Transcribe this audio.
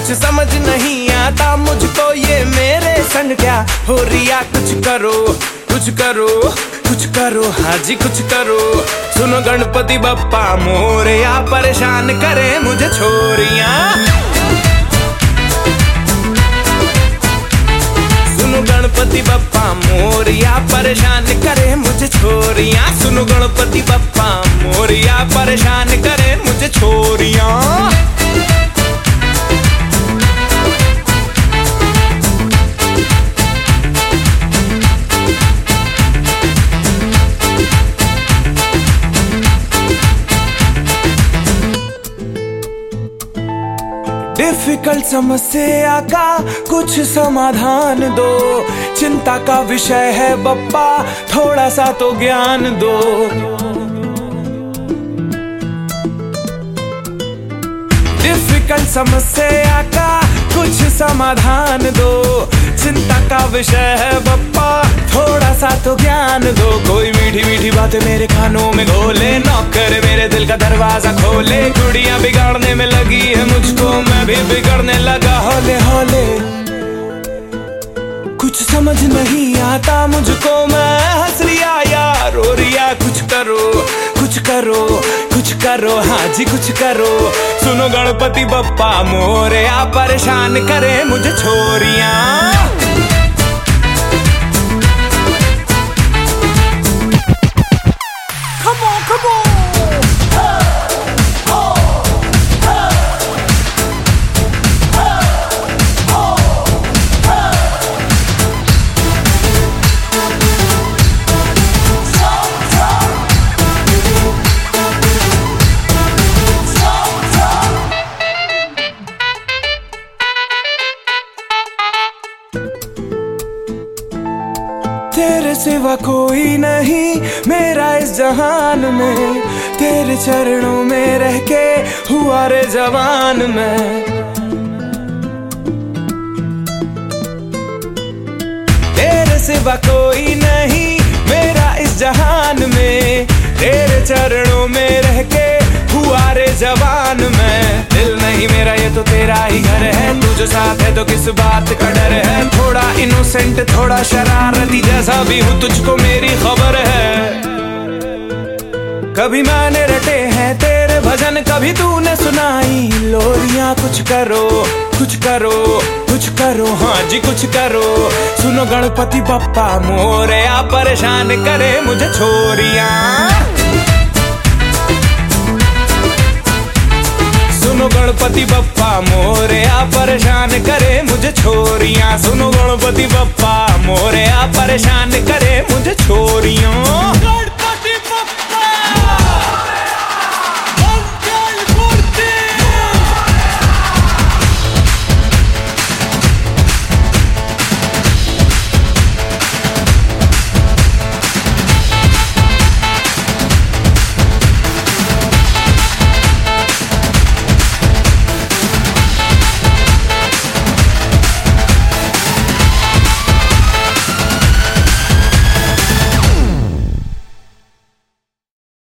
कुछ समझ नहीं आता मुझको ये मेरे संग क्या हो रिया। कुछ करो कुछ करो कुछ करो, हाँ जी कुछ करो। सुनो गणपति बप्पा मोरया, परेशान करे मुझे छोरियां। सुनो गणपति बप्पा मोरया, परेशान करे मुझे छोरियां। सुनो गणपति बप्पा मोरया, परेशान करे मुझे छोरियां। डिफिकल्ट समस्या का कुछ समाधान दो। चिंता का विषय है बप्पा, थोड़ा सा तो ज्ञान दो। डिफिकल्ट समस्या का कुछ समाधान दो। चिंता का विषय है बप्पा, थोड़ा सा तो ज्ञान दो। कोई मीठी मीठी बातें मेरे कानों में घोले, नौकर मेरे दिल का दरवाजा खोले। कुड़ियां बिगाड़ने में लगी है मुझको, मैं भी बिगड़ने लगा हौले हौले। कुछ समझ नहीं आता मुझको, मैं हंस रिया या रो रिया। कुछ करो कुछ करो कुछ करो, हाँ जी कुछ करो। सुनो गणपति बप्पा मोरया, परेशान करे मुझे छोरियां। तेरे सिवा कोई नहीं मेरा इस जहान में। तेरे चरणों में रह के हुआ रे जवान मैं। तेरे सिवा कोई नहीं मेरा इस जहान में। तेरे चरणों में रह के हुआ रे जवान मैं। दिल नहीं मेरा ये तो तेरा ही घर है, तू जो साथ है तो किस बात का डर है। थोड़ा इनोसेंट थोड़ा शरारती, जैसा भी हूँ तुझको मेरी खबर है। कभी मैंने रटे हैं तेरे भजन, कभी तूने सुनाई लोरियां। कुछ करो कुछ करो कुछ करो, हाँ जी कुछ करो। सुनो गणपति बप्पा मोरया, परेशान करे मुझे छोरियां। सुनो गणपति बप्पा मोरया, परेशान करे मुझे छोरियां। सुनो गणपति बप्पा मोरया, परेशान करे मुझे छोरियां।